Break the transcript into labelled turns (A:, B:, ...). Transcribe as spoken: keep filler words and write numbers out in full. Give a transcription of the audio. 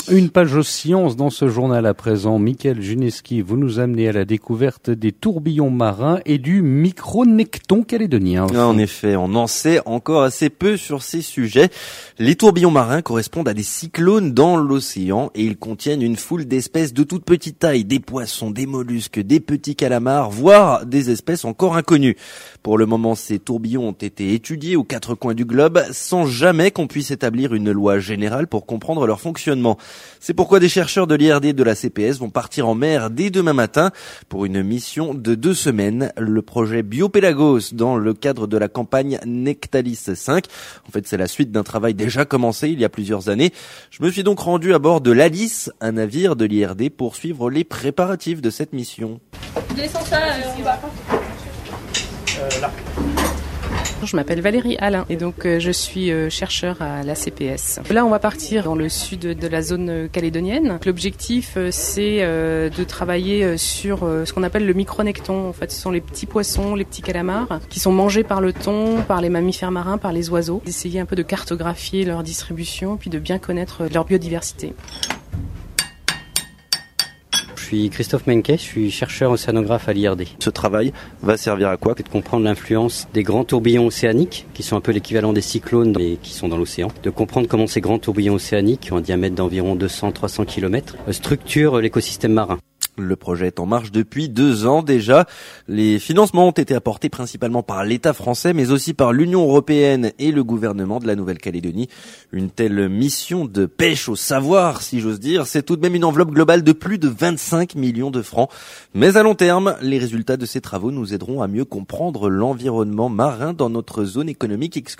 A: Une page aux sciences dans ce journal à présent. Mickaël Juneski, vous nous amenez à la découverte des tourbillons marins et du micronecton calédonien.
B: En effet, on en sait encore assez peu sur ces sujets. Les tourbillons marins correspondent à des cyclones dans l'océan et ils contiennent une foule d'espèces de toute petite taille, des poissons, des mollusques, des petits calamars, voire des espèces encore inconnues. Pour le moment, ces tourbillons ont été étudiés aux quatre coins du globe sans jamais qu'on puisse établir une loi générale pour comprendre leur fonctionnement. C'est pourquoi des chercheurs de l'I R D et de la C P S vont partir en mer dès demain matin pour une mission de deux semaines. Le projet Biopélagos dans le cadre de la campagne Nectalis cinq. En fait, c'est la suite d'un travail déjà commencé il y a plusieurs années. Je me suis donc rendu à bord de l'Alice, un navire de l'I R D, pour suivre les préparatifs de cette mission.
C: Descends ça, euh, on va.
D: Euh, là.
E: Je m'appelle Valérie Alain et donc euh, je suis euh, chercheur à la C P S. Là, on va partir dans le sud de la zone calédonienne. L'objectif, euh, c'est euh, de travailler sur euh, ce qu'on appelle le micronecton. En fait, ce sont les petits poissons, les petits calamars qui sont mangés par le thon, par les mammifères marins, par les oiseaux. Essayer un peu de cartographier leur distribution puis de bien connaître leur biodiversité.
F: Je suis Christophe Menke, je suis chercheur océanographe à l'I R D.
B: Ce travail va servir à quoi ?
F: C'est de comprendre l'influence des grands tourbillons océaniques, qui sont un peu l'équivalent des cyclones et qui sont dans l'océan. De comprendre comment ces grands tourbillons océaniques, qui ont un diamètre d'environ deux cents à trois cents kilomètres, structurent l'écosystème marin.
B: Le projet est en marche depuis deux ans déjà. Les financements ont été apportés principalement par l'État français, mais aussi par l'Union européenne et le gouvernement de la Nouvelle-Calédonie. Une telle mission de pêche au savoir, si j'ose dire, c'est tout de même une enveloppe globale de plus de vingt-cinq millions de francs. Mais à long terme, les résultats de ces travaux nous aideront à mieux comprendre l'environnement marin dans notre zone économique exclusive.